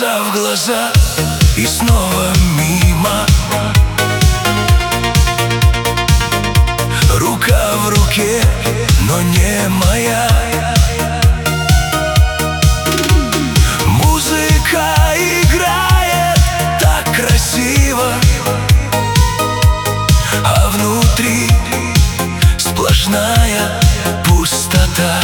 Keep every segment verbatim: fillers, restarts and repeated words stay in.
Глаза в глаза и снова мимо. Рука в руке, но не моя. Музыка играет так красиво, а внутри сплошная пустота.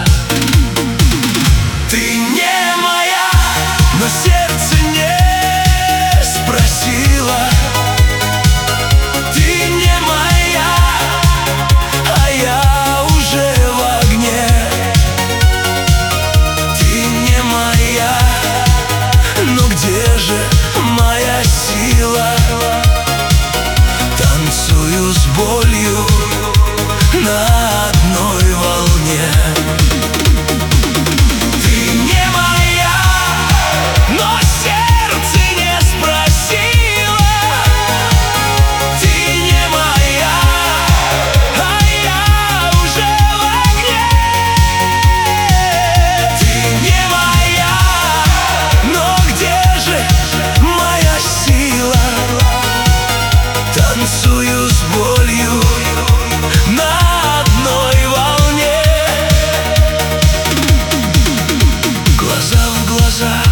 Ты не моя, но сердце не спросило. Ты не моя, а я уже в огне. Ты не моя, но где же моя сила? Танцую с болью на одной волне. Танцую с болью на одной волне. Глаза в глаза